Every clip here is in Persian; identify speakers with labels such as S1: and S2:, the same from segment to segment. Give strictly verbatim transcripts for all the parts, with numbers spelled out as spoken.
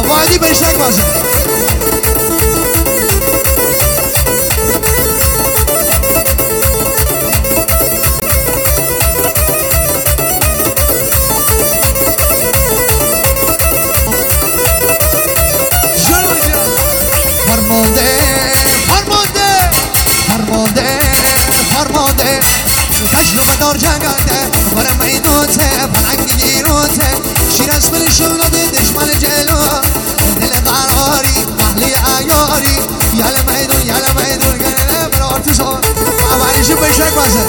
S1: وادی بشتک بازه فرمانده فرمانده فرمانده فرمانده کشلو مدار جنگنده برم میدوته پلنگ میگیروته شیر از من شولاده دشمن جلو دل قراری محلی ایاری یال میدون یال میدون گنه برار تو شون اولیشو بشک بازه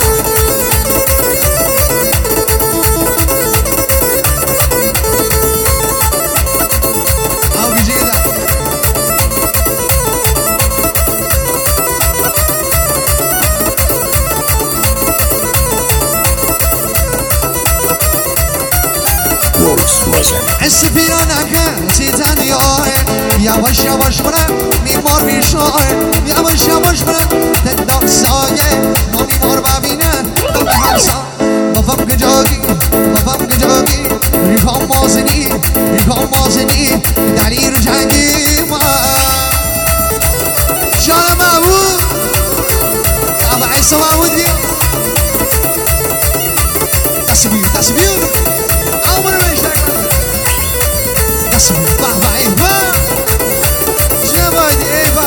S1: استفیرانکه سیزن یاره یواش یواش برم میمار بیشاره یواش یواش برم تداق سایه ما میمار ببینن تو به همسا بفهم گجاگی بفهم گجاگی ریفام مازنی ریفام مازنی دلی رو جنگی ما شان محمود اما عیسا محمود بیا دست بیو دست بیو اما رو بشتک بس بابا ایوا جوادی ایوا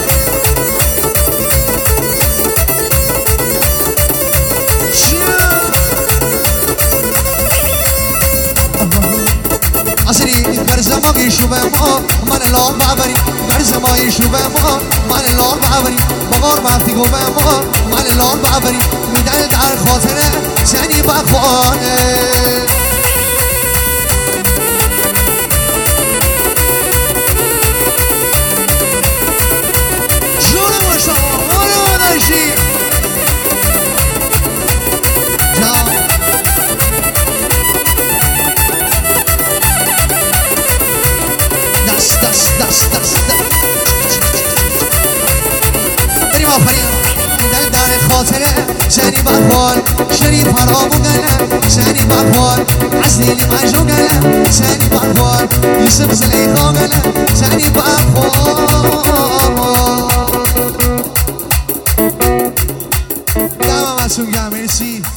S1: اصلی گرز ما گیشو به ما من لام بابری گرز ما گیشو به ما من لام بابری بغار وقتی گو به ما من لام بابری میدن در خاطره سنی بخوانه دست دست بریم آفرین دل در خاطره سنی بخوال شریف فرامو گنه سنی بخوال عزیلی مجنو گنه سنی بخوال یوسف زلیخا گنه سنی بخوال دمم از اون گم مرسی